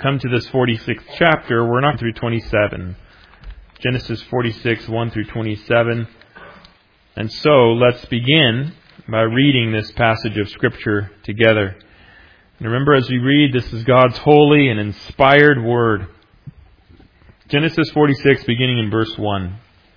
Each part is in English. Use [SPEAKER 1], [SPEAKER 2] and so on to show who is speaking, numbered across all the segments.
[SPEAKER 1] come to this 46th chapter, we're not through 27. Genesis 46, 1 through 27. And so let's begin by reading this passage of Scripture together. And remember, as we read, this is God's holy and inspired Word. Genesis 46, beginning in verse 1.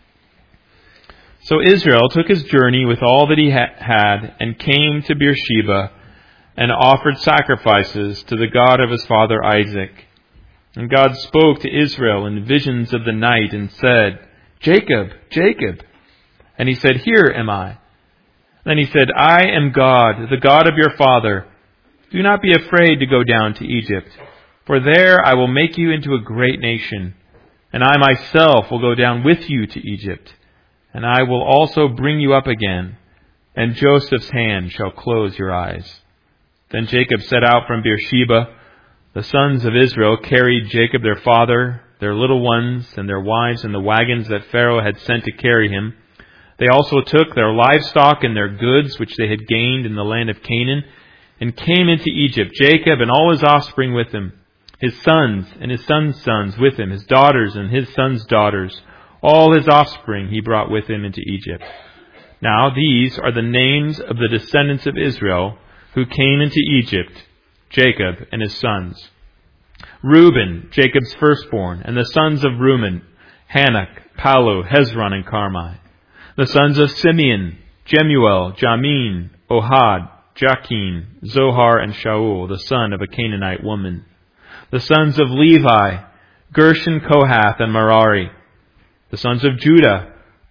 [SPEAKER 1] So Israel took his journey with all that he had and came to Beersheba and offered sacrifices to the God of his father Isaac. And God spoke to Israel in visions of the night and said, "Jacob, Jacob." And he said, "Here am I." Then he said, "I am God, the God of your father. Do not be afraid to go down to Egypt, for there I will make you into a great nation. And I myself will go down with you to Egypt, and I will also bring you up again, and Joseph's hand shall close your eyes." Then Jacob set out from Beersheba. The sons of Israel carried Jacob their father, their little ones, and their wives in the wagons that Pharaoh had sent to carry him. They also took their livestock and their goods which they had gained in the land of Canaan, and came into Egypt, Jacob and all his offspring with him, his sons and his sons' sons with him, his daughters and his sons' daughters. All his offspring he brought with him into Egypt. Now these are the names of the descendants of Israel who came into Egypt, Jacob and his sons. Reuben, Jacob's firstborn, and the sons of Reuben, Hanok, Palu, Hezron, and Carmi. The sons of Simeon, Jemuel, Jamin, Ohad, Jachin, Zohar, and Shaul, the son of a Canaanite woman. The sons of Levi, Gershon, Kohath, and Merari. The sons of Judah,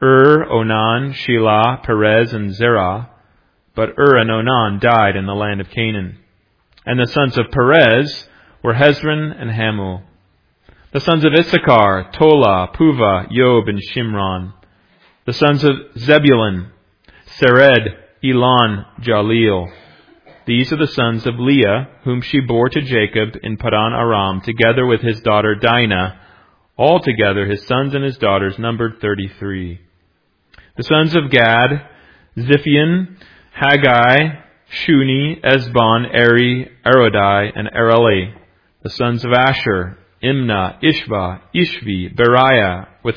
[SPEAKER 1] Onan, Shelah, Perez, and Zerah. But and Onan died in the land of Canaan. And the sons of Perez were Hezron and Hamul. The sons of Issachar, Tola, Puva, Yob, and Shimron. The sons of Zebulun, Sered, Elon, Jaleel. These are the sons of Leah, whom she bore to Jacob in Padan Aram, together with his daughter Dinah. Altogether his sons and his daughters numbered 33. The sons of Gad, Ziphion, Haggai, Shuni, Esbon, Eri, Arodai, and Areli. The sons of Asher, Imnah, Ishva, Ishvi, Beriah, with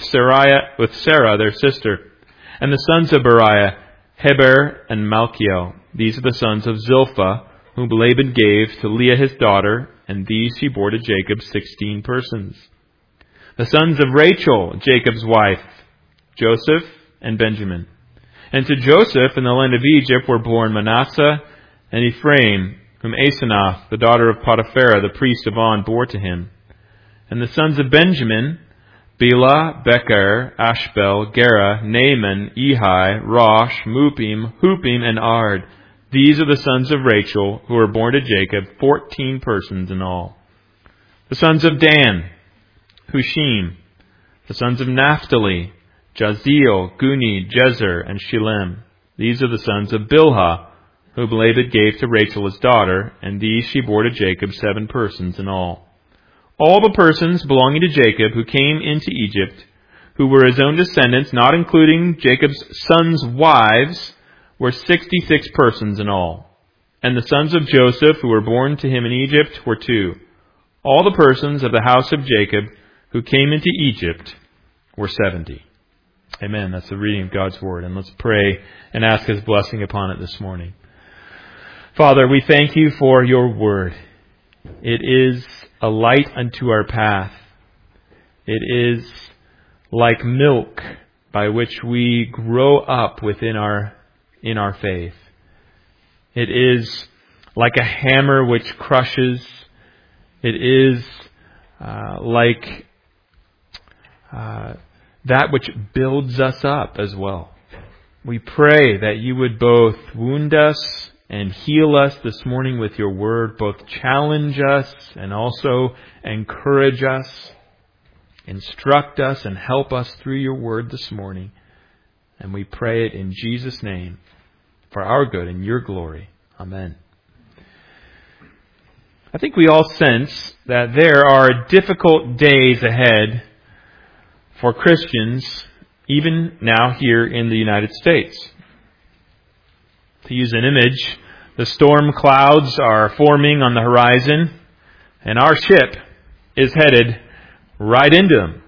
[SPEAKER 1] Sarah their sister. And the sons of Beriah, Heber and Malchiel. These are the sons of Zilpah, whom Laban gave to Leah his daughter, and these she bore to Jacob 16 persons. The sons of Rachel, Jacob's wife, Joseph and Benjamin. And to Joseph in the land of Egypt were born Manasseh and Ephraim, whom Asenath, the daughter of Potiphera, the priest of On, bore to him. And the sons of Benjamin, Bela, Becher, Ashbel, Gera, Naaman, Ehi, Rosh, Mupim, Hupim, and Ard. These are the sons of Rachel, who were born to Jacob, 14 persons in all. The sons of Dan, Hushim. The sons of Naphtali, Jaziel, Guni, Jezer, and Shilem. These are the sons of Bilhah, whom Laban gave to Rachel his daughter, and these she bore to Jacob, 7 persons in all. All the persons belonging to Jacob who came into Egypt, who were his own descendants, not including Jacob's sons' wives, were 66 persons in all. And the sons of Joseph who were born to him in Egypt were 2. All the persons of the house of Jacob who came into Egypt were 70. Amen. That's the reading of God's Word. And let's pray and ask His blessing upon it this morning. Father, we thank You for Your Word. It is a light unto our path. It is like milk by which we grow up within in our faith. It is like a hammer which crushes. It is like that which builds us up as well. We pray that You would both wound us and heal us this morning with Your Word, both challenge us and also encourage us, instruct us and help us through Your Word this morning. And we pray it in Jesus' name for our good and Your glory. Amen. I think we all sense that there are difficult days ahead for Christians, even now here in the United States. To use an image, the storm clouds are forming on the horizon, and our ship is headed right into them.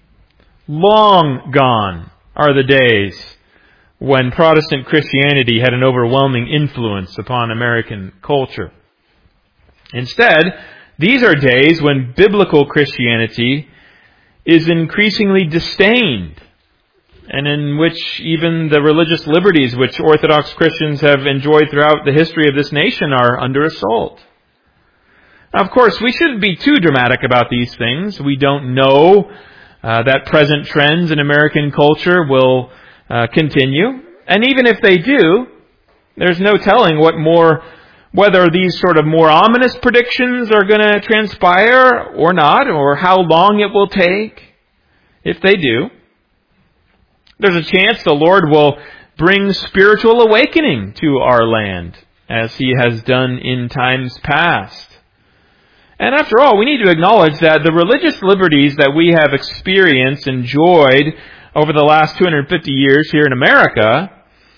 [SPEAKER 1] Long gone are the days when Protestant Christianity had an overwhelming influence upon American culture. Instead, these are days when biblical Christianity is increasingly disdained, and in which even the religious liberties which Orthodox Christians have enjoyed throughout the history of this nation are under assault. Now, of course, we shouldn't be too dramatic about these things. We don't know that present trends in American culture will continue. And even if they do, there's no telling whether these sort of more ominous predictions are going to transpire or not, or how long it will take. If they do, there's a chance the Lord will bring spiritual awakening to our land, as He has done in times past. And after all, we need to acknowledge that the religious liberties that we have experienced, enjoyed over the last 250 years here in America,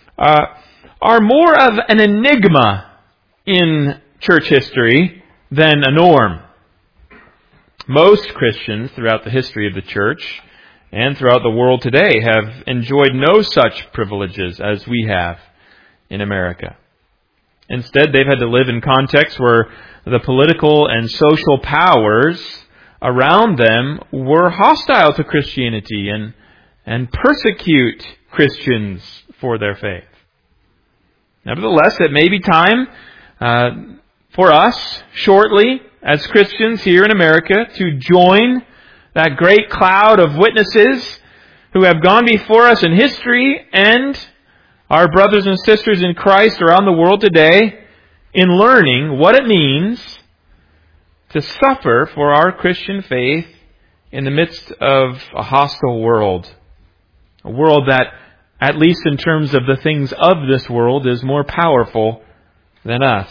[SPEAKER 1] are more of an enigma in church history than a norm. Most Christians throughout the history of the church and throughout the world today have enjoyed no such privileges as we have in America. Instead, they've had to live in contexts where the political and social powers around them were hostile to Christianity and persecute Christians for their faith. Nevertheless, it may be time for us, shortly, as Christians here in America, to join that great cloud of witnesses who have gone before us in history and our brothers and sisters in Christ around the world today in learning what it means to suffer for our Christian faith in the midst of a hostile world. A world that, at least in terms of the things of this world, is more powerful than us.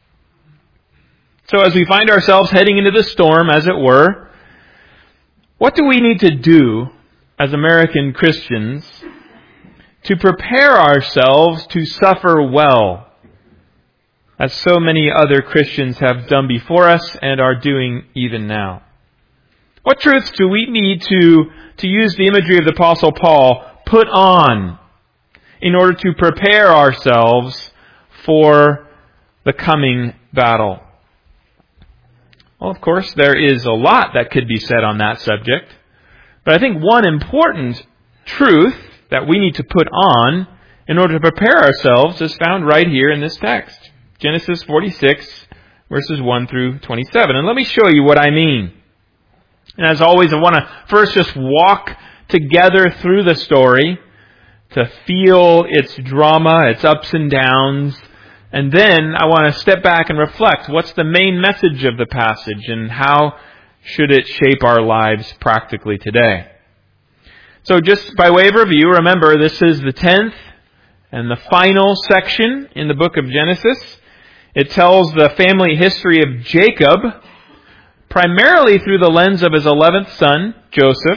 [SPEAKER 1] So as we find ourselves heading into the storm, as it were, what do we need to do as American Christians to prepare ourselves to suffer well, as so many other Christians have done before us and are doing even now? What truths do we need to use the imagery of the Apostle Paul, put on in order to prepare ourselves for the coming battle? Well, of course, there is a lot that could be said on that subject. But I think one important truth that we need to put on in order to prepare ourselves is found right here in this text. Genesis 46, verses 1 through 27. And let me show you what I mean. And as always, I want to first just walk together through the story to feel its drama, its ups and downs. And then I want to step back and reflect. What's the main message of the passage and how should it shape our lives practically today? So just by way of review, remember this is the 10th and the final section in the book of Genesis. It tells the family history of Jacob, primarily through the lens of his 11th son, Joseph.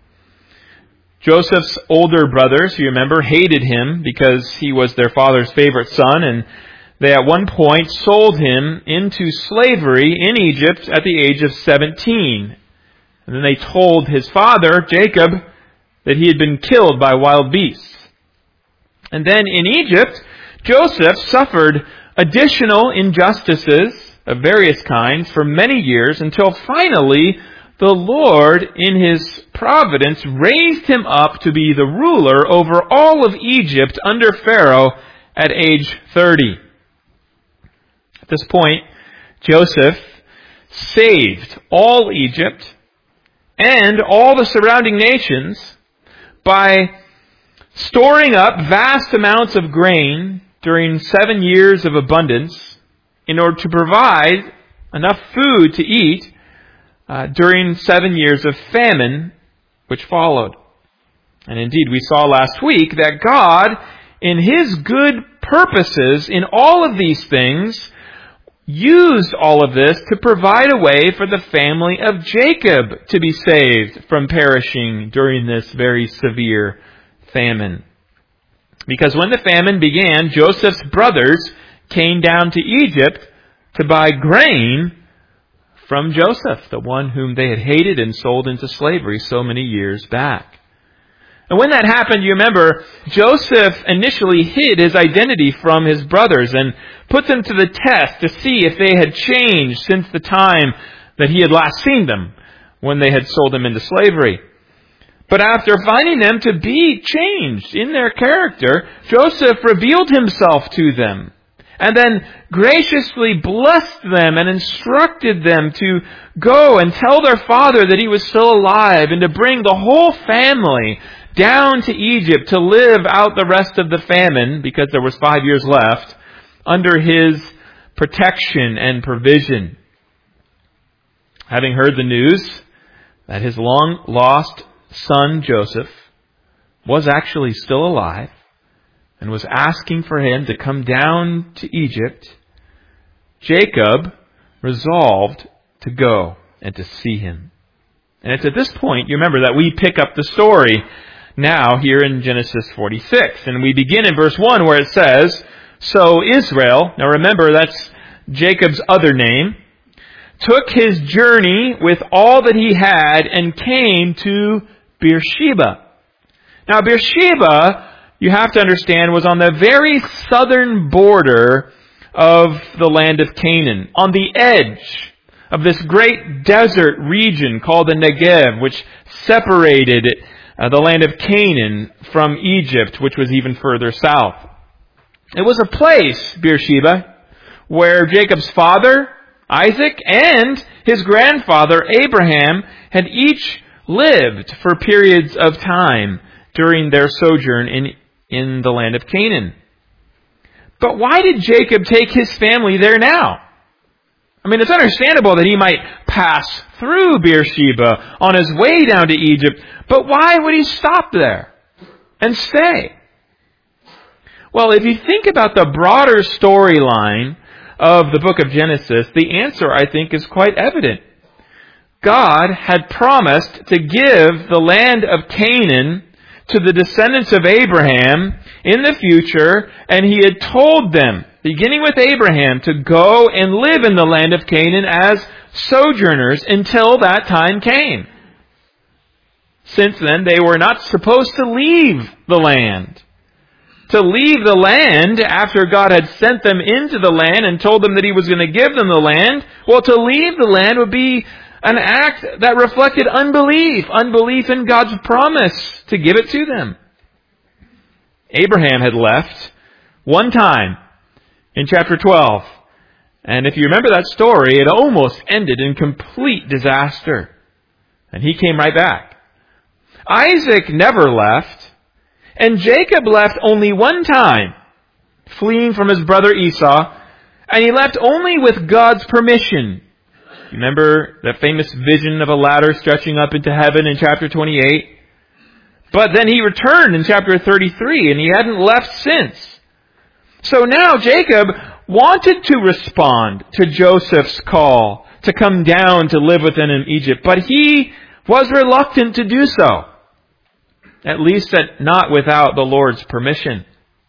[SPEAKER 1] Joseph's older brothers, you remember, hated him because he was their father's favorite son, and they at one point sold him into slavery in Egypt at the age of 17. And then they told his father, Jacob, that he had been killed by wild beasts. And then in Egypt, Joseph suffered additional injustices of various kinds for many years until finally the Lord, in His providence, raised him up to be the ruler over all of Egypt under Pharaoh at age 30. At this point, Joseph saved all Egypt and all the surrounding nations by storing up vast amounts of grain during 7 years of abundance in order to provide enough food to eat during 7 years of famine which followed. And indeed, we saw last week that God, in His good purposes in all of these things, used all of this to provide a way for the family of Jacob to be saved from perishing during this very severe famine. Because when the famine began, Joseph's brothers came down to Egypt to buy grain from Joseph, the one whom they had hated and sold into slavery so many years back. And when that happened, you remember, Joseph initially hid his identity from his brothers and put them to the test to see if they had changed since the time that he had last seen them when they had sold him into slavery. But after finding them to be changed in their character, Joseph revealed himself to them and then graciously blessed them and instructed them to go and tell their father that he was still alive and to bring the whole family down to Egypt to live out the rest of the famine, because there was 5 years left, under his protection and provision. Having heard the news that his long-lost son Joseph was actually still alive and was asking for him to come down to Egypt, Jacob resolved to go and to see him. And it's at this point, you remember, that we pick up the story now here in Genesis 46. And we begin in verse 1 where it says, "So Israel," now remember that's Jacob's other name, "took his journey with all that he had and came to Beersheba." Now Beersheba, you have to understand, was on the very southern border of the land of Canaan, on the edge of this great desert region called the Negev, which separated the land of Canaan from Egypt, which was even further south. It was a place, Beersheba, where Jacob's father, Isaac, and his grandfather, Abraham, had each lived for periods of time during their sojourn in the land of Canaan. But why did Jacob take his family there now? I mean, it's understandable that he might pass through Beersheba on his way down to Egypt, but why would he stop there and stay? Well, if you think about the broader storyline of the book of Genesis, the answer, I think, is quite evident. God had promised to give the land of Canaan to the descendants of Abraham in the future, and he had told them, beginning with Abraham, to go and live in the land of Canaan as sojourners until that time came. Since then, they were not supposed to leave the land. To leave the land after God had sent them into the land and told them that he was going to give them the land, well, to leave the land would be an act that reflected unbelief in God's promise to give it to them. Abraham had left one time in chapter 12. And if you remember that story, it almost ended in complete disaster. And he came right back. Isaac never left. And Jacob left only one time, fleeing from his brother Esau. And he left only with God's permission. Remember that famous vision of a ladder stretching up into heaven in chapter 28? But then he returned in chapter 33, and he hadn't left since. So now Jacob wanted to respond to Joseph's call to come down to live with him in Egypt, but he was reluctant to do so. At least not without the Lord's permission.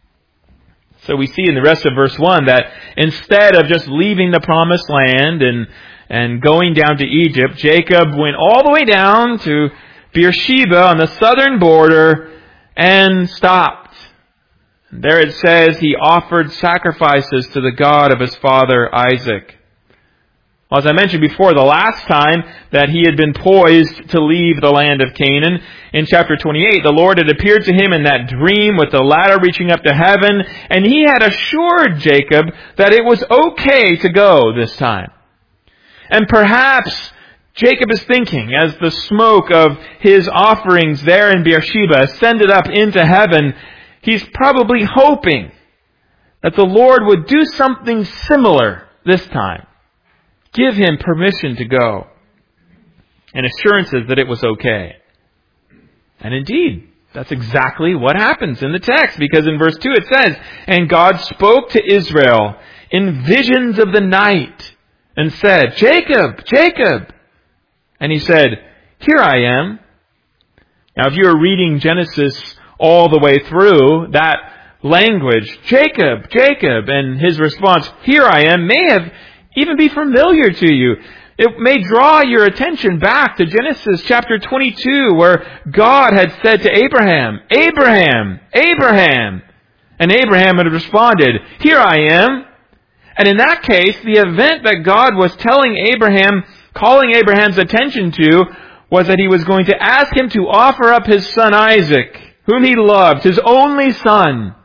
[SPEAKER 1] So we see in the rest of verse 1 that instead of just leaving the promised land and going down to Egypt, Jacob went all the way down to Beersheba on the southern border and stopped. And there it says he offered sacrifices to the God of his father Isaac. Well, as I mentioned before, the last time that he had been poised to leave the land of Canaan, in chapter 28, the Lord had appeared to him in that dream with the ladder reaching up to heaven, and he had assured Jacob that it was okay to go this time. And perhaps Jacob is thinking, as the smoke of his offerings there in Beersheba ascended up into heaven, he's probably hoping that the Lord would do something similar this time. Give him permission to go. And assurances that it was okay. And indeed, that's exactly what happens in the text. Because in verse 2 it says, "And God spoke to Israel in visions of the night and said, 'Jacob, Jacob.' And he said, 'Here I am.'" Now if you were reading Genesis all the way through, that language, "Jacob, Jacob," and his response, "Here I am," may have even be familiar to you. It may draw your attention back to Genesis chapter 22, where God had said to Abraham, "Abraham, Abraham." And Abraham had responded, "Here I am." And in that case, the event that God was calling Abraham's attention to, was that He was going to ask him to offer up his son Isaac, whom he loved, his only son.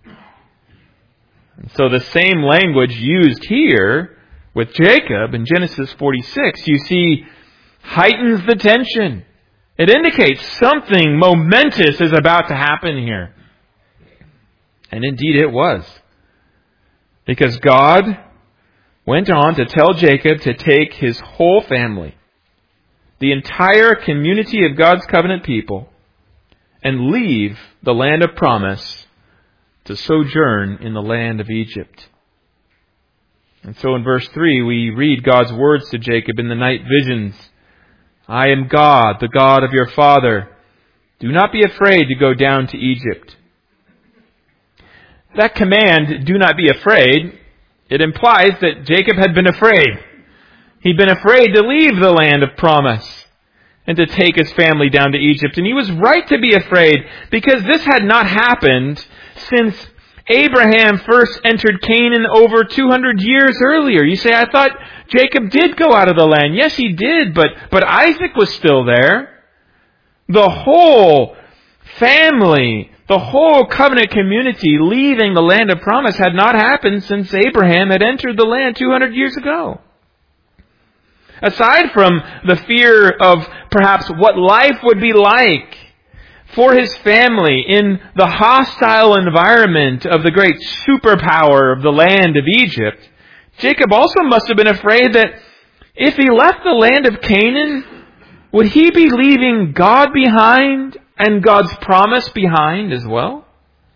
[SPEAKER 1] And so the same language used here with Jacob in Genesis 46, you see, heightens the tension. It indicates something momentous is about to happen here. And indeed it was. Because God went on to tell Jacob to take his whole family, the entire community of God's covenant people, and leave the land of promise to sojourn in the land of Egypt. And so in verse 3, we read God's words to Jacob in the night visions. "I am God, the God of your father. Do not be afraid to go down to Egypt." That command, "do not be afraid," it implies that Jacob had been afraid. He'd been afraid to leave the land of promise and to take his family down to Egypt. And he was right to be afraid, because this had not happened since Abraham first entered Canaan over 200 years earlier. You say, "I thought Jacob did go out of the land." Yes, he did, but Isaac was still there. The whole family, the whole covenant community leaving the land of promise had not happened since Abraham had entered the land 200 years ago. Aside from the fear of perhaps what life would be like for his family in the hostile environment of the great superpower of the land of Egypt, Jacob also must have been afraid that if he left the land of Canaan, would he be leaving God behind and God's promise behind as well?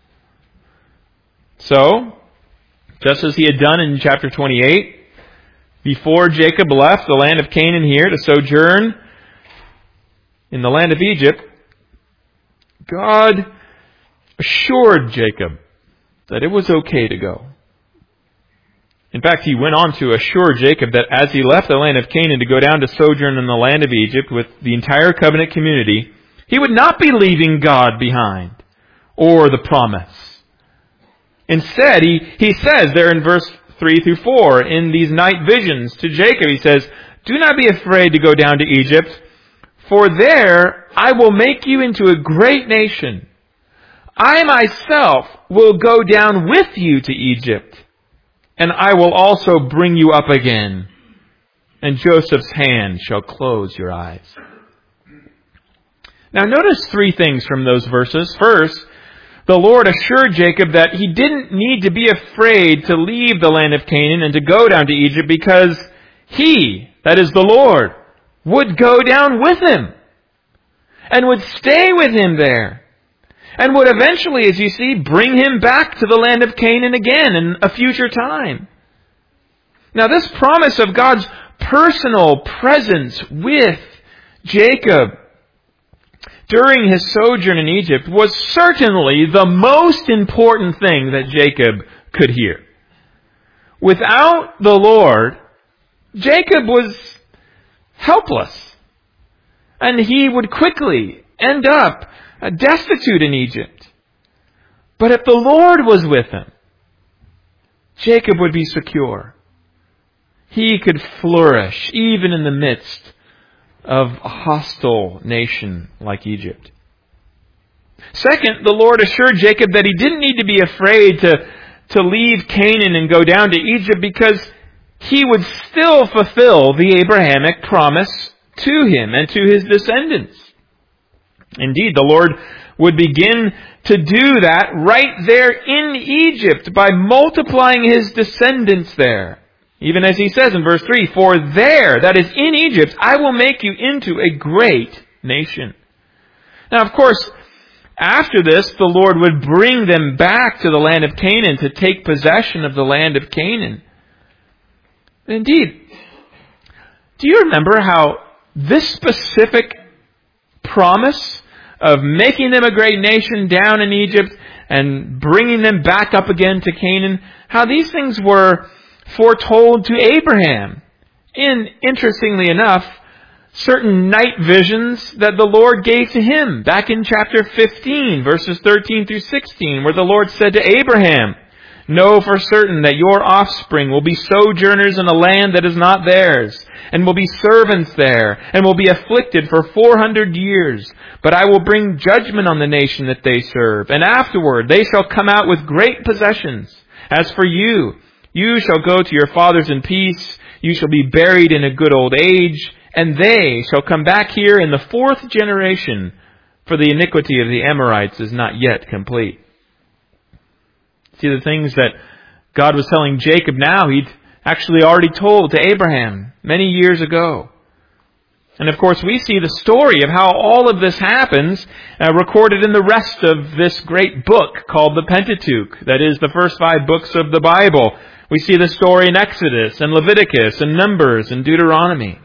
[SPEAKER 1] So, just as he had done in chapter 28, before Jacob left the land of Canaan here to sojourn in the land of Egypt, God assured Jacob that it was okay to go. In fact, He went on to assure Jacob that as he left the land of Canaan to go down to sojourn in the land of Egypt with the entire covenant community, he would not be leaving God behind or the promise. Instead, he says there in verse 3 through 4, in these night visions to Jacob, he says, "Do not be afraid to go down to Egypt, for there I will make you into a great nation. I myself will go down with you to Egypt, and I will also bring you up again, and Joseph's hand shall close your eyes." Now notice three things from those verses. First, the Lord assured Jacob that he didn't need to be afraid to leave the land of Canaan and to go down to Egypt, because He, that is the Lord, would go down with him and would stay with him there and would eventually, as you see, bring him back to the land of Canaan again in a future time. Now, this promise of God's personal presence with Jacob during his sojourn in Egypt was certainly the most important thing that Jacob could hear. Without the Lord, Jacob was helpless, and he would quickly end up destitute in Egypt. But if the Lord was with him, Jacob would be secure. He could flourish even in the midst of a hostile nation like Egypt. Second, the Lord assured Jacob that he didn't need to be afraid to leave Canaan and go down to Egypt, because he would still fulfill the Abrahamic promise to him and to his descendants. Indeed, the Lord would begin to do that right there in Egypt by multiplying his descendants there. Even as he says in verse 3, "For there," that is in Egypt, "I will make you into a great nation." Now, of course, after this, the Lord would bring them back to the land of Canaan to take possession of the land of Canaan. Indeed, do you remember how this specific promise of making them a great nation down in Egypt and bringing them back up again to Canaan, how these things were foretold to Abraham in, interestingly enough, certain night visions that the Lord gave to him back in chapter 15, verses 13 through 16, where the Lord said to Abraham, "Know for certain that your offspring will be sojourners in a land that is not theirs, and will be servants there, and will be afflicted for 400 years. But I will bring judgment on the nation that they serve, and afterward they shall come out with great possessions. As for you, you shall go to your fathers in peace, you shall be buried in a good old age, and they shall come back here in the 4th generation, for the iniquity of the Amorites is not yet complete." See, the things that God was telling Jacob now, He'd actually already told to Abraham many years ago. And of course, we see the story of how all of this happens recorded in the rest of this great book called the Pentateuch. That is, the first 5 books of the Bible. We see the story in Exodus and Leviticus and Numbers and Deuteronomy.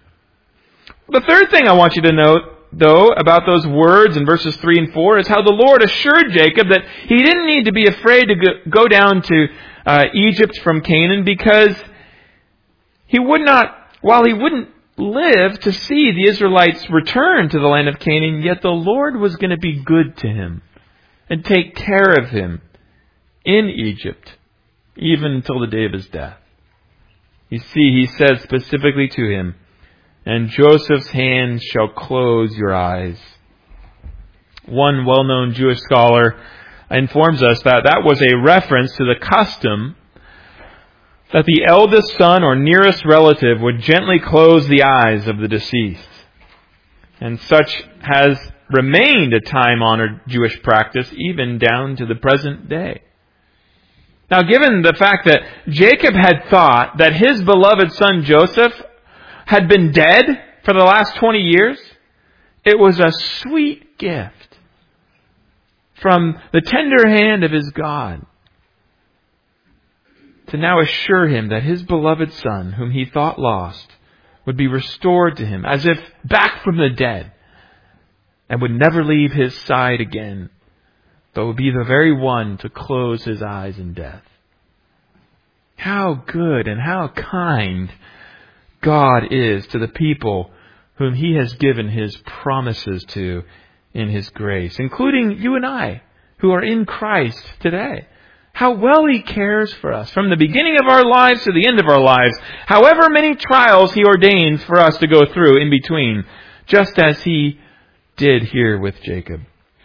[SPEAKER 1] The third thing I want you to note, though, about those words in verses 3 and 4 is how the Lord assured Jacob that he didn't need to be afraid to go down to Egypt from Canaan, because he would not, while he wouldn't live to see the Israelites return to the land of Canaan, yet the Lord was going to be good to him and take care of him in Egypt, even until the day of his death. You see, he says specifically to him, "And Joseph's hand shall close your eyes." One well-known Jewish scholar informs us that that was a reference to the custom that the eldest son or nearest relative would gently close the eyes of the deceased. And such has remained a time-honored Jewish practice even down to the present day. Now, given the fact that Jacob had thought that his beloved son Joseph had been dead for the last 20 years, it was a sweet gift from the tender hand of his God to now assure him that his beloved son, whom he thought lost, would be restored to him as if back from the dead, and would never leave his side again, but would be the very one to close his eyes in death. How good and how kind God is to the people whom He has given His promises to in His grace, including you and I, who are in Christ today. How well He cares for us from the beginning of our lives to the end of our lives, however many trials He ordains for us to go through in between, just as He did here with Jacob.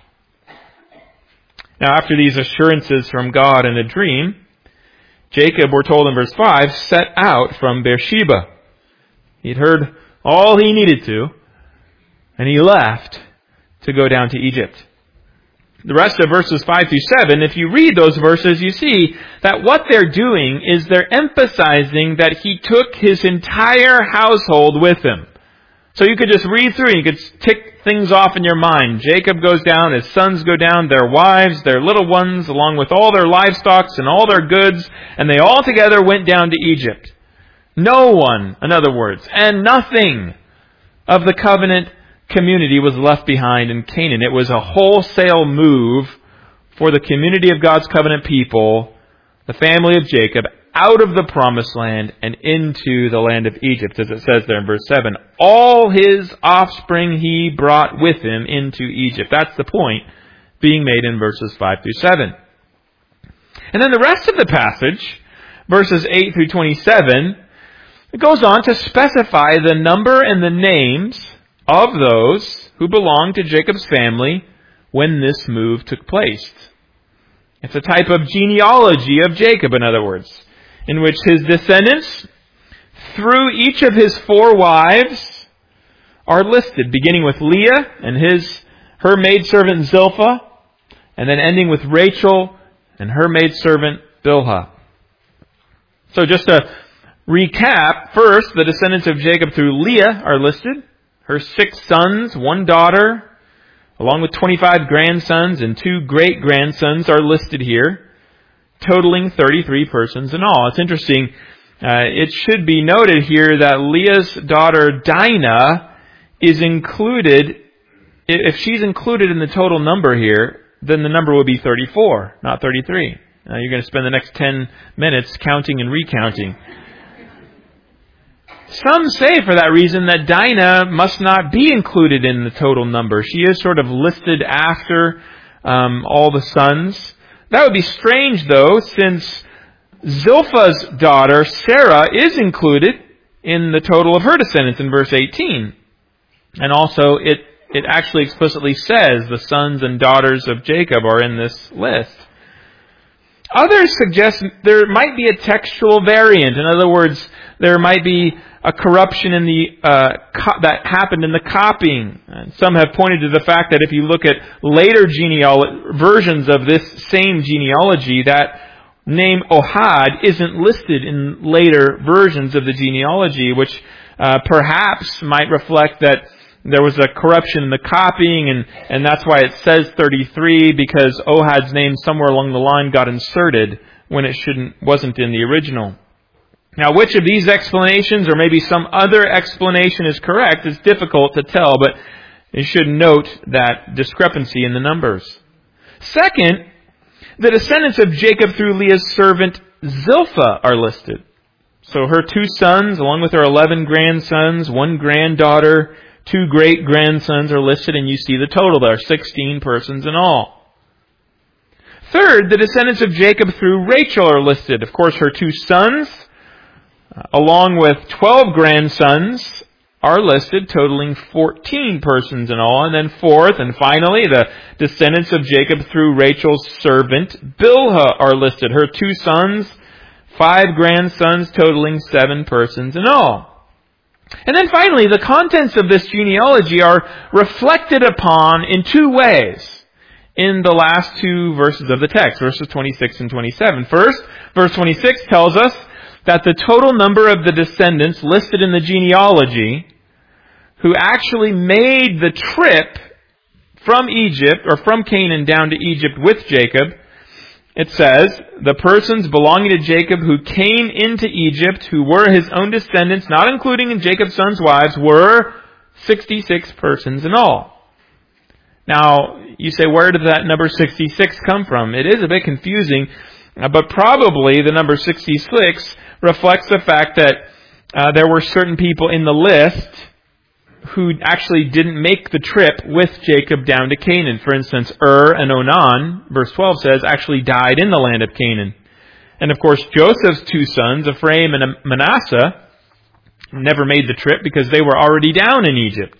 [SPEAKER 1] Now, after these assurances from God in a dream, Jacob, we're told in verse 5, set out from Beersheba. He'd heard all he needed to, and he left to go down to Egypt. The rest of verses 5 through 7, if you read those verses, you see that what they're doing is they're emphasizing that he took his entire household with him. So you could just read through and you could tick things off in your mind. Jacob goes down, his sons go down, their wives, their little ones, along with all their livestock and all their goods, and they all together went down to Egypt. No one, in other words, and nothing of the covenant community was left behind in Canaan. It was a wholesale move for the community of God's covenant people, the family of Jacob, out of the promised land and into the land of Egypt, as it says there in verse 7. All his offspring he brought with him into Egypt. That's the point being made in verses 5 through 7. And then the rest of the passage, verses 8 through 27, it goes on to specify the number and the names of those who belonged to Jacob's family when this move took place. It's a type of genealogy of Jacob, in other words, in which his descendants, through each of his 4 wives, are listed, beginning with Leah and her maidservant Zilpah, and then ending with Rachel and her maidservant Bilhah. So just to recap, first, the descendants of Jacob through Leah are listed. Her 6 sons, 1 daughter, along with 25 grandsons and 2 great-grandsons are listed here, totaling 33 persons in all. It's interesting. It should be noted here that Leah's daughter Dinah is included. If she's included in the total number here, then the number would be 34, not 33. You're going to spend the next 10 minutes counting and recounting. Some say for that reason that Dinah must not be included in the total number. She is sort of listed after all the sons. That would be strange, though, since Zilpah's daughter, Sarah, is included in the total of her descendants in verse 18. And also, it actually explicitly says the sons and daughters of Jacob are in this list. Others suggest there might be a textual variant. In other words, there might be a corruption in that happened in the copying. And some have pointed to the fact that if you look at later versions of this same genealogy, that name Ohad isn't listed in later versions of the genealogy, which perhaps might reflect that there was a corruption in the copying, and that's why it says 33, because Ohad's name somewhere along the line got inserted when it wasn't in the original. Now, which of these explanations, or maybe some other explanation, is correct is difficult to tell, but you should note that discrepancy in the numbers. Second, the descendants of Jacob through Leah's servant Zilpah are listed. So her 2 sons, along with her 11 grandsons, 1 granddaughter, 2 great-grandsons are listed, and you see the total. There are 16 persons in all. Third, the descendants of Jacob through Rachel are listed. Of course, her 2 sons, along with 12 grandsons, are listed, totaling 14 persons in all. And then fourth, and finally, the descendants of Jacob through Rachel's servant Bilhah are listed. Her 2 sons, 5 grandsons, totaling 7 persons in all. And then finally, the contents of this genealogy are reflected upon in 2 ways in the last 2 verses of the text, verses 26 and 27. First, verse 26 tells us that the total number of the descendants listed in the genealogy who actually made the trip from Egypt, or from Canaan down to Egypt with Jacob, it says, the persons belonging to Jacob who came into Egypt, who were his own descendants, not including Jacob's sons' wives, were 66 persons in all. Now, you say, where did that number 66 come from? It is a bit confusing, but probably the number 66 reflects the fact that there were certain people in the list who actually didn't make the trip with Jacob down to Canaan. For instance, and Onan, verse 12 says, actually died in the land of Canaan. And of course, Joseph's 2 sons, Ephraim and Manasseh, never made the trip because they were already down in Egypt.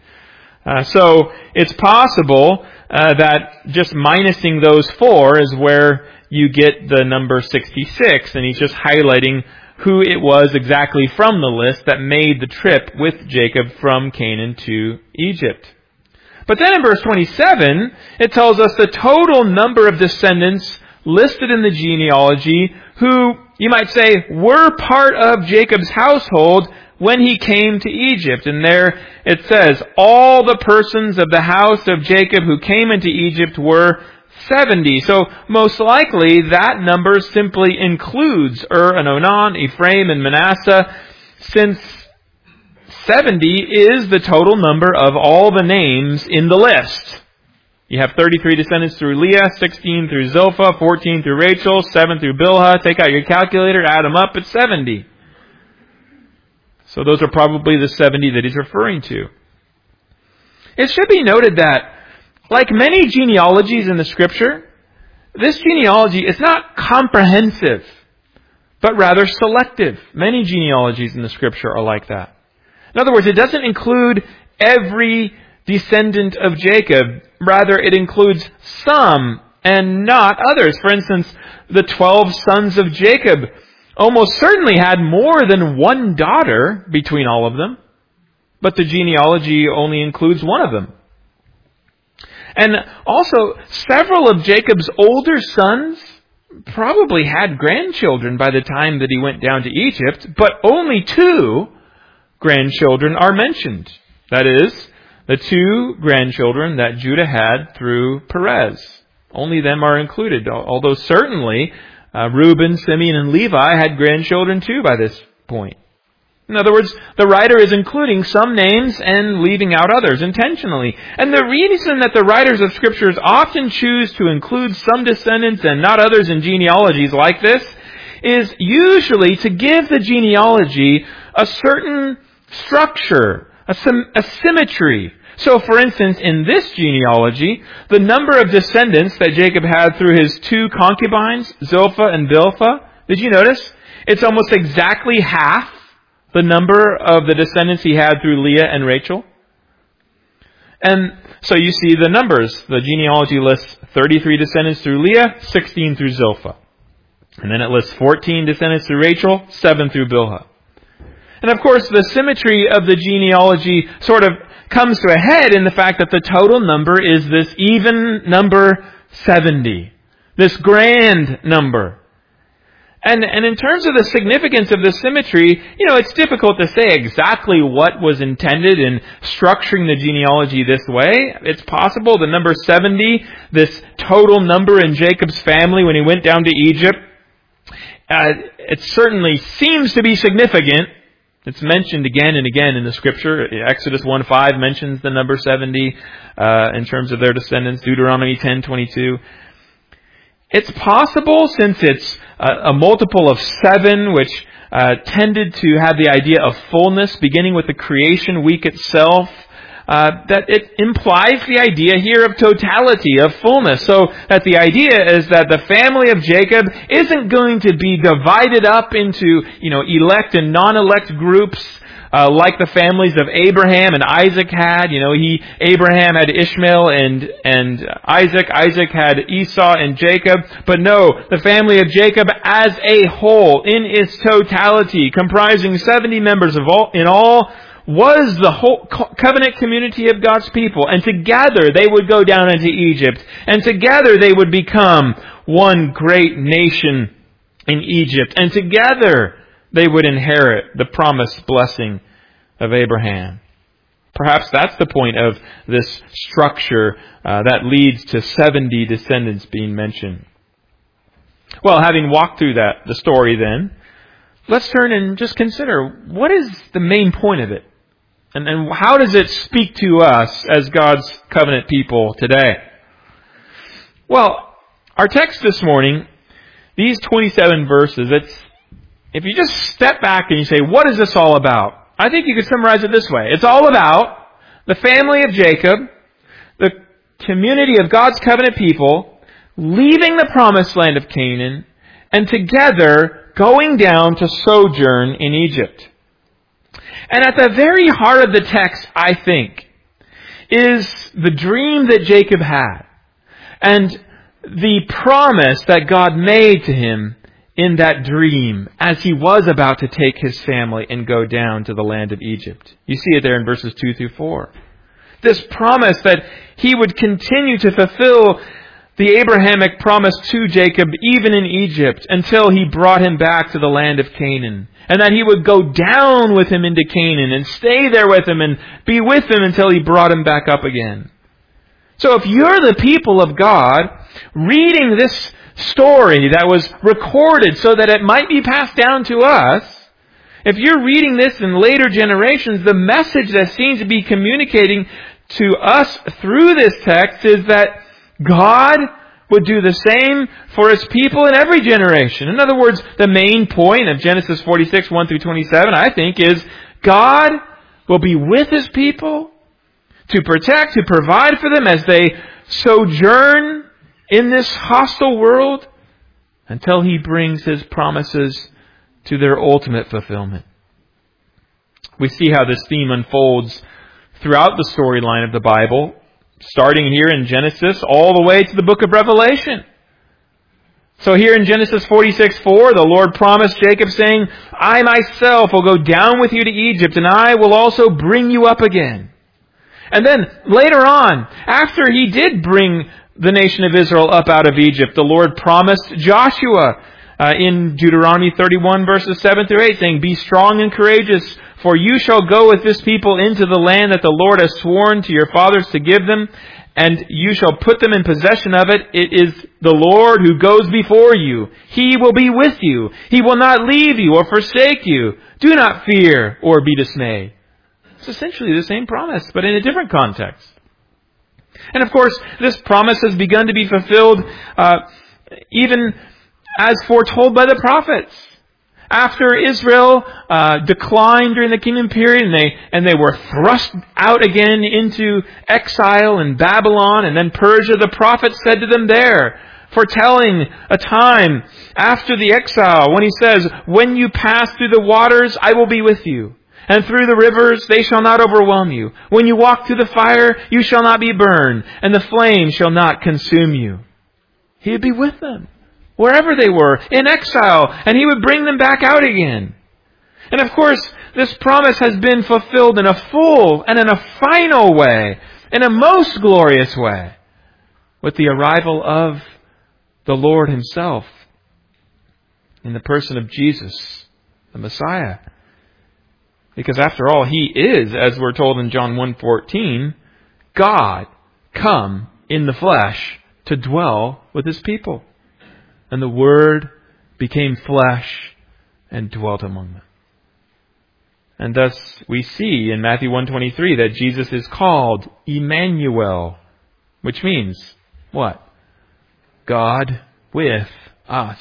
[SPEAKER 1] So it's possible that just minusing those 4 is where you get the number 66, and he's just highlighting who it was exactly from the list that made the trip with Jacob from Canaan to Egypt. But then in verse 27, it tells us the total number of descendants listed in the genealogy who, you might say, were part of Jacob's household when he came to Egypt. And there it says, all the persons of the house of Jacob who came into Egypt were 70. So most likely that number simply includes and Onan, Ephraim, and Manasseh, since 70 is the total number of all the names in the list. You have 33 descendants through Leah, 16 through Zilpah, 14 through Rachel, 7 through Bilhah. Take out your calculator, add them up, it's 70. So those are probably the 70 that he's referring to. It should be noted that, like many genealogies in the Scripture, this genealogy is not comprehensive, but rather selective. Many genealogies in the Scripture are like that. In other words, it doesn't include every descendant of Jacob. Rather, it includes some and not others. For instance, the 12 sons of Jacob almost certainly had more than 1 daughter between all of them, but the genealogy only includes 1 of them. And also, several of Jacob's older sons probably had grandchildren by the time that he went down to Egypt, but only 2 grandchildren are mentioned. That is, the 2 grandchildren that Judah had through Perez. Only them are included, although certainly Reuben, Simeon, and Levi had grandchildren too by this point. In other words, the writer is including some names and leaving out others intentionally. And the reason that the writers of Scriptures often choose to include some descendants and not others in genealogies like this is usually to give the genealogy a certain structure, a symmetry. So, for instance, in this genealogy, the number of descendants that Jacob had through his two concubines, Zilpah and Bilhah, did you notice? It's almost exactly half the number of the descendants he had through Leah and Rachel. And so you see the numbers. The genealogy lists 33 descendants through Leah, 16 through Zilpah. And then it lists 14 descendants through Rachel, 7 through Bilhah. And of course, the symmetry of the genealogy sort of comes to a head in the fact that the total number is this even number 70. This grand number. And in terms of the significance of the symmetry, it's difficult to say exactly what was intended in structuring the genealogy this way. It's possible the number 70, this total number in Jacob's family when he went down to Egypt, it certainly seems to be significant. It's mentioned again and again in the Scripture. Exodus 1:5 mentions the number 70 in terms of their descendants. Deuteronomy 10:22. It's possible, since it's a multiple of 7, which tended to have the idea of fullness, beginning with the creation week itself, that it implies the idea here of totality, of fullness. So that the idea is that the family of Jacob isn't going to be divided up into, elect and non-elect groups, like the families of Abraham and Isaac had. Abraham had Ishmael and Isaac. Isaac had Esau and Jacob. But no, the family of Jacob as a whole, in its totality, comprising 70 members in all, was the whole covenant community of God's people. And together they would go down into Egypt. And together they would become one great nation in Egypt. And together they would inherit the promised blessing of Abraham. Perhaps that's the point of this structure that leads to 70 descendants being mentioned. Well, having walked through the story then, let's turn and just consider, what is the main point of it? And how does it speak to us as God's covenant people today? Well, our text this morning, these 27 verses, if you just step back and you say, what is this all about? I think you could summarize it this way. It's all about the family of Jacob, the community of God's covenant people, leaving the promised land of Canaan, and together going down to sojourn in Egypt. And at the very heart of the text, I think, is the dream that Jacob had and the promise that God made to him in that dream as he was about to take his family and go down to the land of Egypt. You see it there in verses 2 through 4. This promise that he would continue to fulfill the Abrahamic promise to Jacob even in Egypt until he brought him back to the land of Canaan. And that he would go down with him into Canaan and stay there with him and be with him until he brought him back up again. So if you're the people of God, reading this story that was recorded so that it might be passed down to us, if you're reading this in later generations, the message that seems to be communicating to us through this text is that God would do the same for His people in every generation. In other words, the main point of Genesis 46, 1 through 27, I think, is God will be with His people to protect, to provide for them as they sojourn in this hostile world until He brings His promises to their ultimate fulfillment. We see how this theme unfolds throughout the storyline of the Bible, starting here in Genesis all the way to the book of Revelation. So here in Genesis 46:4, the Lord promised Jacob, saying, I myself will go down with you to Egypt, and I will also bring you up again. And then later on, after He did bring the nation of Israel up out of Egypt, the Lord promised Joshua in Deuteronomy 31 verses 7 through 8, saying, Be strong and courageous, for you shall go with this people into the land that the Lord has sworn to your fathers to give them, and you shall put them in possession of it. It is the Lord who goes before you. He will be with you. He will not leave you or forsake you. Do not fear or be dismayed. It's essentially the same promise, but in a different context. And of course, this promise has begun to be fulfilled even as foretold by the prophets. After Israel declined during the kingdom period and they were thrust out again into exile in Babylon and then Persia, the prophet said to them there, foretelling a time after the exile when he says, "When you pass through the waters, I will be with you. And through the rivers, they shall not overwhelm you. When you walk through the fire, you shall not be burned, and the flame shall not consume you." He would be with them wherever they were, in exile, and He would bring them back out again. And of course, this promise has been fulfilled in a full and in a final way, in a most glorious way, with the arrival of the Lord Himself in the person of Jesus, the Messiah. Because after all, He is, as we're told in John 1:14, God come in the flesh to dwell with His people. And the Word became flesh and dwelt among them. And thus we see in Matthew 1:23 that Jesus is called Emmanuel, which means what? God with us.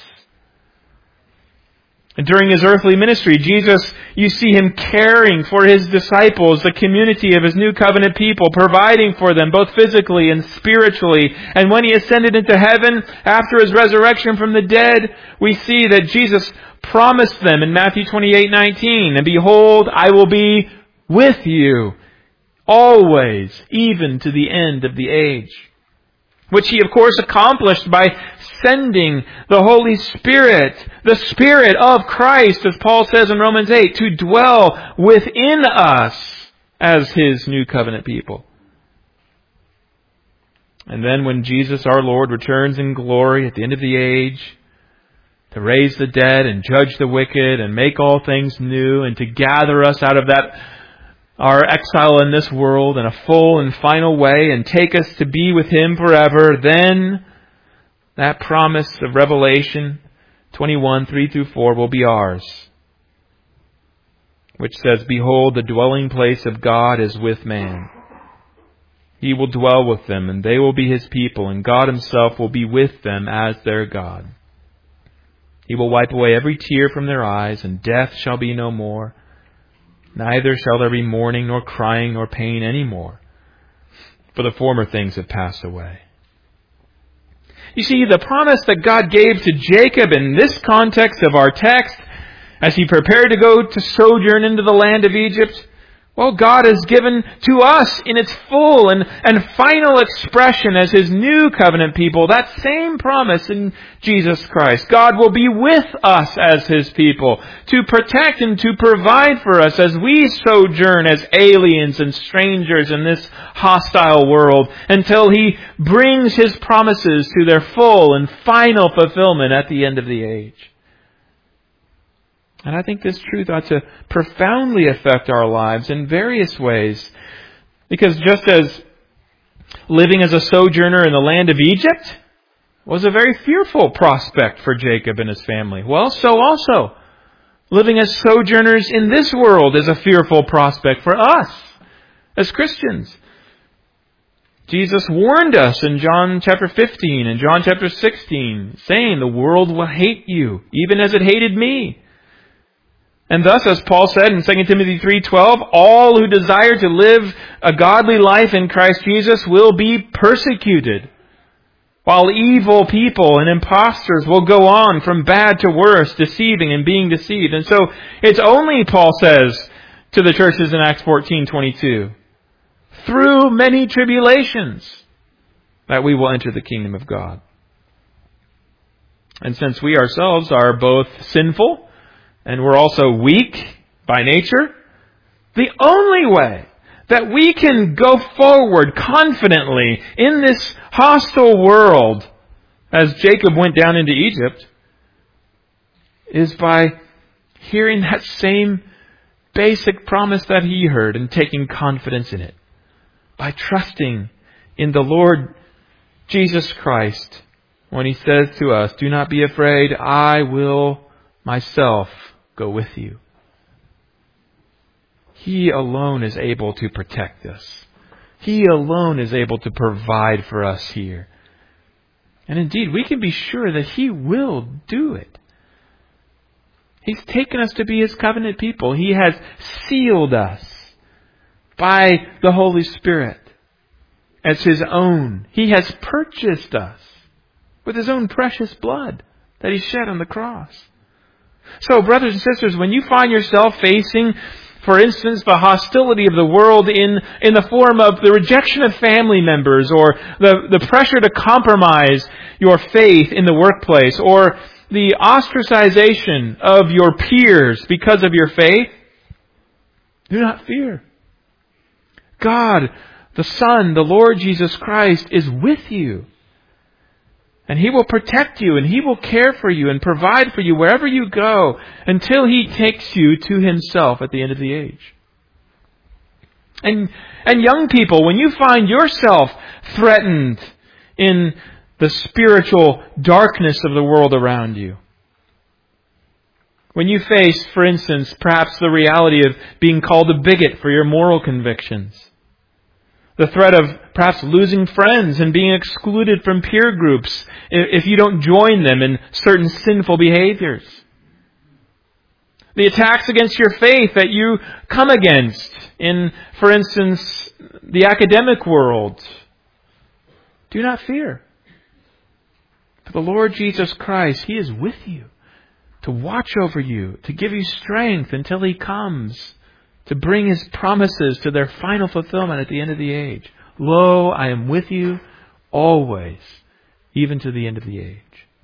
[SPEAKER 1] And during His earthly ministry, Jesus, you see Him caring for His disciples, the community of His new covenant people, providing for them both physically and spiritually. And when He ascended into heaven after His resurrection from the dead, we see that Jesus promised them in Matthew 28:19, "And behold, I will be with you always, even to the end of the age." Which He, of course, accomplished by sending the Holy Spirit, the Spirit of Christ, as Paul says in Romans 8, to dwell within us as His new covenant people. And then when Jesus our Lord returns in glory at the end of the age, to raise the dead and judge the wicked and make all things new and to gather us out of that our exile in this world in a full and final way and take us to be with Him forever, then that promise of Revelation 21:3-4 will be ours, which says, "Behold, the dwelling place of God is with man. He will dwell with them, and they will be His people, and God Himself will be with them as their God. He will wipe away every tear from their eyes, and death shall be no more. Neither shall there be mourning, nor crying, nor pain any more, for the former things have passed away." You see, the promise that God gave to Jacob in this context of our text, as he prepared to go to sojourn into the land of Egypt, well, God has given to us in its full and final expression as His new covenant people that same promise in Jesus Christ. God will be with us as His people to protect and to provide for us as we sojourn as aliens and strangers in this hostile world until He brings His promises to their full and final fulfillment at the end of the age. And I think this truth ought to profoundly affect our lives in various ways. Because just as living as a sojourner in the land of Egypt was a very fearful prospect for Jacob and his family, well, so also living as sojourners in this world is a fearful prospect for us as Christians. Jesus warned us in John chapter 15 and John chapter 16, saying, "The world will hate you, even as it hated me." And thus, as Paul said in 2 Timothy 3:12, all who desire to live a godly life in Christ Jesus will be persecuted, while evil people and impostors will go on from bad to worse, deceiving and being deceived. And so it's only, Paul says to the churches in Acts 14:22, through many tribulations that we will enter the kingdom of God. And since we ourselves are both sinful and we're also weak by nature, the only way that we can go forward confidently in this hostile world, as Jacob went down into Egypt, is by hearing that same basic promise that he heard and taking confidence in it. By trusting in the Lord Jesus Christ when He says to us, "Do not be afraid, I will myself go with you." He alone is able to protect us. He alone is able to provide for us here. And indeed, we can be sure that He will do it. He's taken us to be His covenant people. He has sealed us by the Holy Spirit as His own. He has purchased us with His own precious blood that He shed on the cross. So, brothers and sisters, when you find yourself facing, for instance, the hostility of the world in the form of the rejection of family members, or the pressure to compromise your faith in the workplace, or the ostracization of your peers because of your faith, do not fear. God, the Son, the Lord Jesus Christ, is with you. And He will protect you, and He will care for you and provide for you wherever you go until He takes you to Himself at the end of the age. And young people, when you find yourself threatened in the spiritual darkness of the world around you, when you face, for instance, perhaps the reality of being called a bigot for your moral convictions, the threat of perhaps losing friends and being excluded from peer groups if you don't join them in certain sinful behaviors, the attacks against your faith that you come against in, for instance, the academic world, do not fear. For the Lord Jesus Christ, He is with you to watch over you, to give you strength until He comes, to bring His promises to their final fulfillment at the end of the age. Lo, I am with you always, even to the end of the age.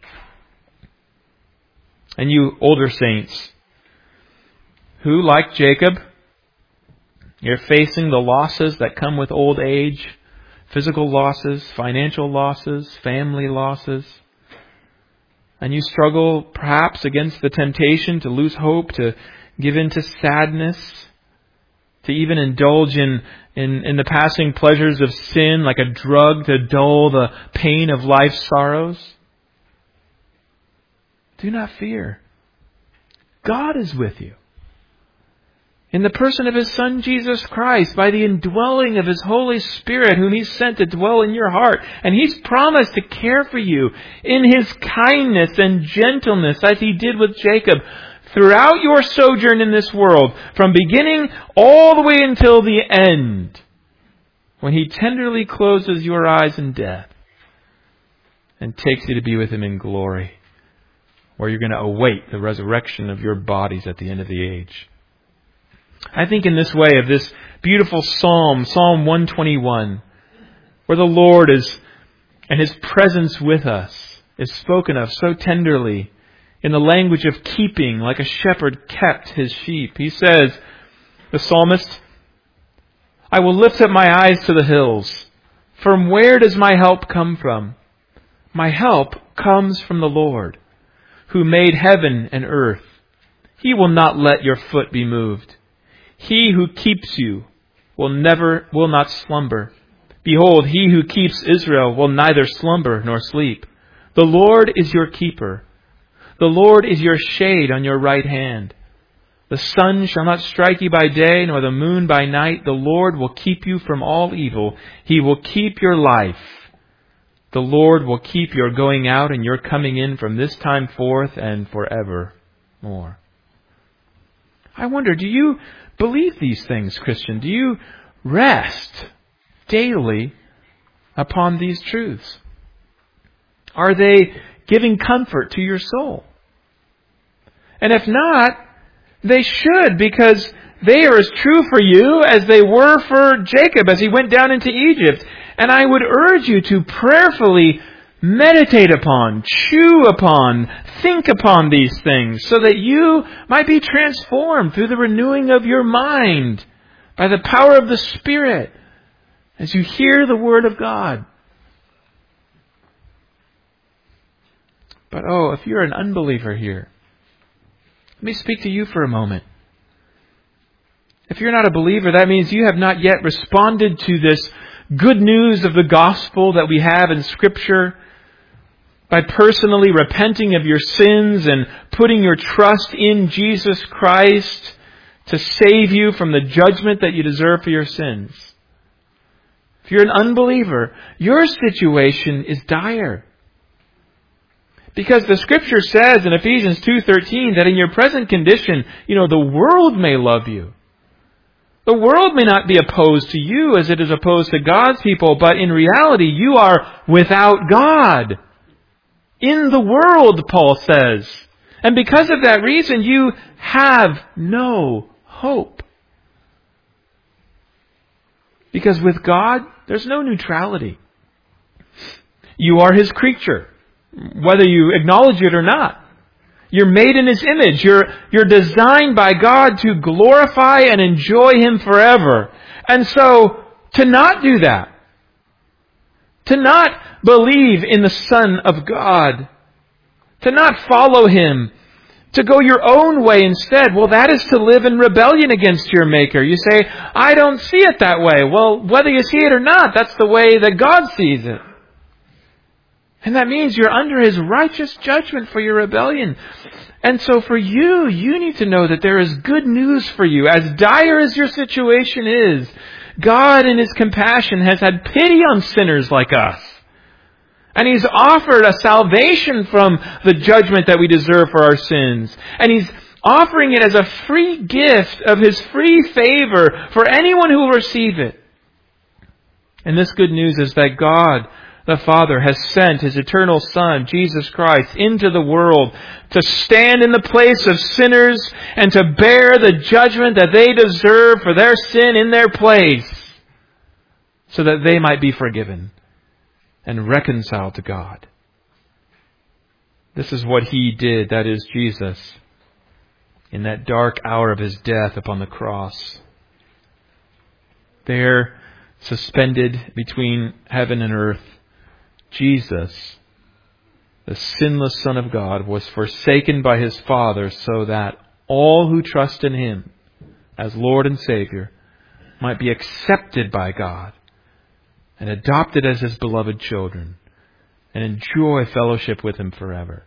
[SPEAKER 1] And you older saints, who, like Jacob, you're facing the losses that come with old age, physical losses, financial losses, family losses, and you struggle perhaps against the temptation to lose hope, to give in to sadness, to even indulge in the passing pleasures of sin like a drug to dull the pain of life's sorrows. Do not fear. God is with you. In the person of His Son, Jesus Christ, by the indwelling of His Holy Spirit, whom He sent to dwell in your heart. And He's promised to care for you in His kindness and gentleness, as He did with Jacob, throughout your sojourn in this world, from beginning all the way until the end, when He tenderly closes your eyes in death and takes you to be with Him in glory, where you're going to await the resurrection of your bodies at the end of the age. I think in this way of this beautiful psalm, Psalm 121, where the Lord is, and His presence with us is spoken of so tenderly in the language of keeping, like a shepherd kept his sheep. He says, the psalmist, I will lift up my eyes to the hills. From where does my help come from? My help comes from the Lord, who made heaven and earth. He will not let your foot be moved. He who keeps you will not slumber. Behold, He who keeps Israel will neither slumber nor sleep. The Lord is your keeper. The Lord is your shade on your right hand. The sun shall not strike you by day, nor the moon by night. The Lord will keep you from all evil. He will keep your life. The Lord will keep your going out and your coming in from this time forth and forevermore. I wonder, do you believe these things, Christian? Do you rest daily upon these truths? Are they giving comfort to your soul? And if not, they should, because they are as true for you as they were for Jacob as he went down into Egypt. And I would urge you to prayerfully meditate upon, chew upon, think upon these things so that you might be transformed through the renewing of your mind by the power of the Spirit as you hear the Word of God. But if you're an unbeliever here, let me speak to you for a moment. If you're not a believer, that means you have not yet responded to this good news of the gospel that we have in Scripture by personally repenting of your sins and putting your trust in Jesus Christ to save you from the judgment that you deserve for your sins. If you're an unbeliever, your situation is dire. Because the Scripture says in Ephesians 2:13 that in your present condition, the world may love you. The world may not be opposed to you as it is opposed to God's people, but in reality you are without God. In the world, Paul says. And because of that reason, you have no hope. Because with God, there's no neutrality. You are His creature, whether you acknowledge it or not. You're made in His image. You're designed by God to glorify and enjoy Him forever. And so, to not do that, to not believe in the Son of God, to not follow Him, to go your own way instead, well, that is to live in rebellion against your Maker. You say, I don't see it that way. Well, whether you see it or not, that's the way that God sees it. And that means you're under His righteous judgment for your rebellion. And so for you need to know that there is good news for you. As dire as your situation is, God in His compassion has had pity on sinners like us. And He's offered a salvation from the judgment that we deserve for our sins. And He's offering it as a free gift of His free favor for anyone who will receive it. And this good news is that God, the Father, has sent His eternal Son, Jesus Christ, into the world to stand in the place of sinners and to bear the judgment that they deserve for their sin in their place, so that they might be forgiven and reconciled to God. This is what He did, that is Jesus, in that dark hour of His death upon the cross. There, suspended between heaven and earth, Jesus, the sinless Son of God, was forsaken by His Father so that all who trust in Him as Lord and Savior might be accepted by God and adopted as His beloved children and enjoy fellowship with Him forever.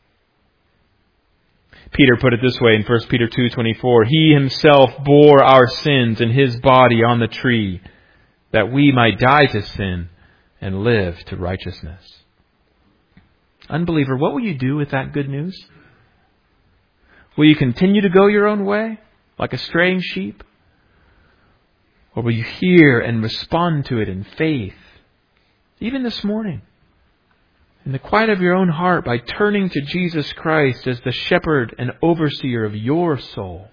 [SPEAKER 1] Peter put it this way in 1 Peter 2:24, He Himself bore our sins in His body on the tree, that we might die to sin and live to righteousness. Unbeliever, what will you do with that good news? Will you continue to go your own way, like a straying sheep? Or will you hear and respond to it in faith, even this morning, in the quiet of your own heart, by turning to Jesus Christ as the shepherd and overseer of your soul?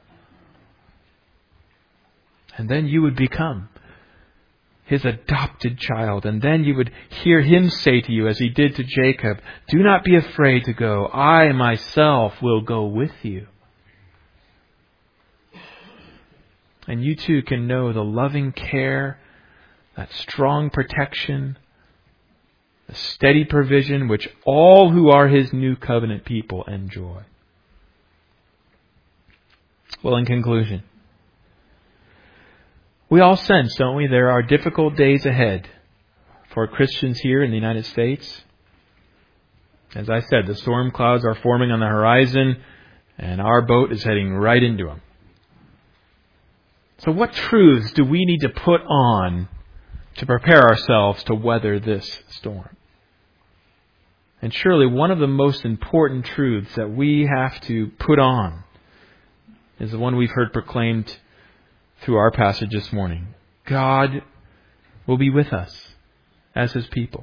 [SPEAKER 1] And then you would become His adopted child. And then you would hear Him say to you, as He did to Jacob, do not be afraid to go. I myself will go with you. And you too can know the loving care, that strong protection, the steady provision which all who are His new covenant people enjoy. Well, in conclusion, we all sense, don't we, there are difficult days ahead for Christians here in the United States. As I said, the storm clouds are forming on the horizon, and our boat is heading right into them. So what truths do we need to put on to prepare ourselves to weather this storm? And surely one of the most important truths that we have to put on is the one we've heard proclaimed through our passage this morning. God will be with us as His people.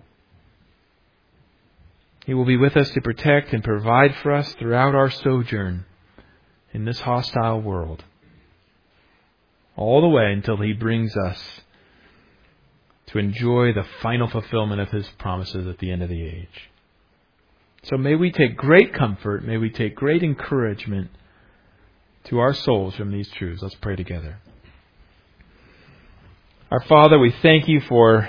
[SPEAKER 1] He will be with us to protect and provide for us throughout our sojourn in this hostile world, all the way until He brings us to enjoy the final fulfillment of His promises at the end of the age. So may we take great comfort, may we take great encouragement to our souls from these truths. Let's pray together. Our Father, we thank You for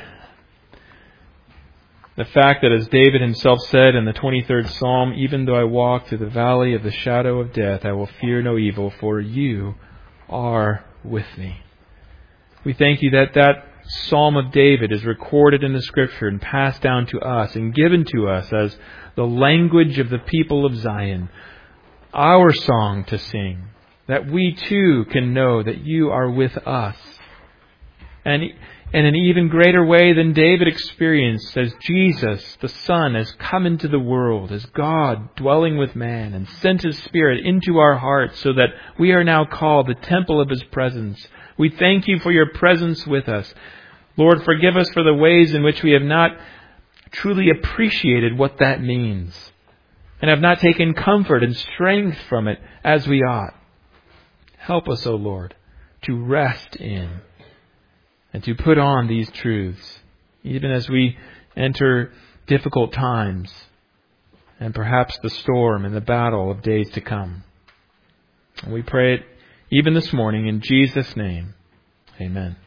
[SPEAKER 1] the fact that, as David himself said in the 23rd Psalm, even though I walk through the valley of the shadow of death, I will fear no evil, for You are with me. We thank You that that Psalm of David is recorded in the Scripture and passed down to us and given to us as the language of the people of Zion, our song to sing, that we too can know that You are with us. And in an even greater way than David experienced, as Jesus, the Son, has come into the world, as God dwelling with man, and sent His Spirit into our hearts so that we are now called the temple of His presence. We thank You for Your presence with us. Lord, forgive us for the ways in which we have not truly appreciated what that means, and have not taken comfort and strength from it as we ought. Help us, O Lord, to rest in and to put on these truths, even as we enter difficult times and perhaps the storm and the battle of days to come. And we pray it even this morning in Jesus' name. Amen.